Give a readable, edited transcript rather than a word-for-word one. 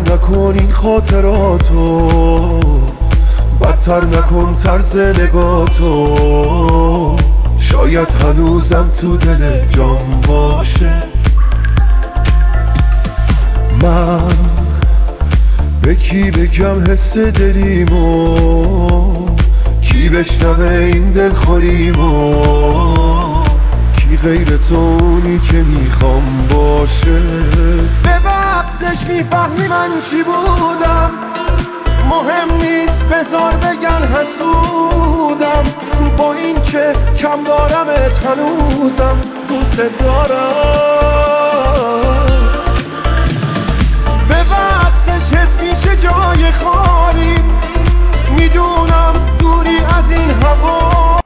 نکن این خاطراتو، بدتر نکن طرز نگاتو، شاید هنوزم تو دل جام باشه. من به کی بگم حس دلیمو، کی بشنوه این دلخوریمو، کی غیر تو اونی که میخوام باشه. به وقتش میفهمی من چی بودم، مهم نیست بذار بگن حسودم، با این که کم دارمت هنوزم دوست دارم. به وقتش حس میشه جای خالی، میدونم دوری از این هوا